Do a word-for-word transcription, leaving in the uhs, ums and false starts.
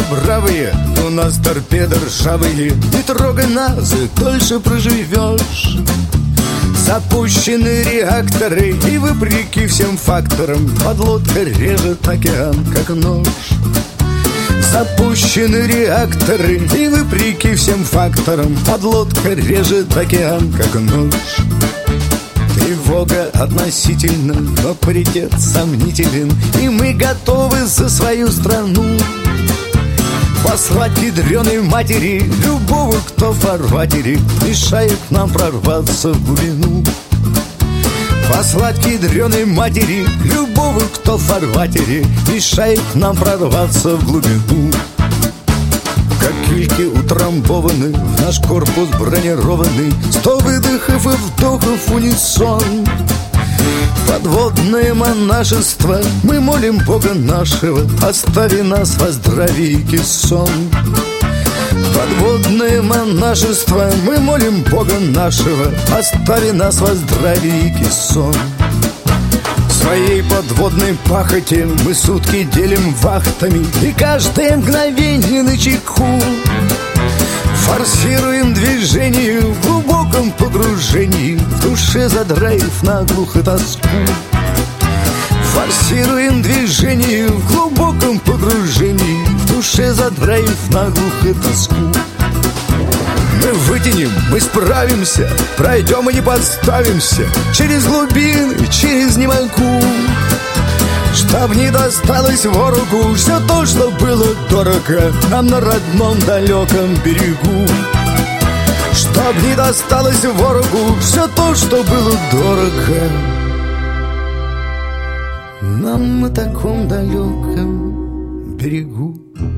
бравые, у нас торпеды ржавые. Не трогай нас, и дольше проживешь. Запущены реакторы, и вопреки всем факторам подлодка режет океан, как нож. Запущены реакторы, и вопреки всем факторам подлодка режет океан, как нож. Тревога относительно, но паритет сомнителен, и мы готовы за свою страну послать к ядреной матери любого, кто в фарватере мешает нам прорваться в глубину. Послать к ядреной матери любого, кто в фарватере мешает нам прорваться в глубину. Как кильки утрамбованы в наш корпус бронированный, сто выдохов и вдохов унисон. Подводное монашество, мы молим Бога нашего, остави нас во здравии и кессон. Подводное монашество, мы молим Бога нашего, остави нас во здравии и кессон. В своей подводной пахоте мы сутки делим вахтами, и каждое мгновение начеку. Форсируем движение в глубоком погружении, в душе задраив наглухо тоску. Форсируем движение в глубоком погружении, в душе задраив наглухо тоску. Мы вытянем, мы справимся, пройдем и не подставимся через глубины, через немоку. Чтоб не досталось ворогу все то, что было дорого нам на родном далеком берегу. Чтоб не досталось ворогу все то, что было дорого нам на таком далеком берегу.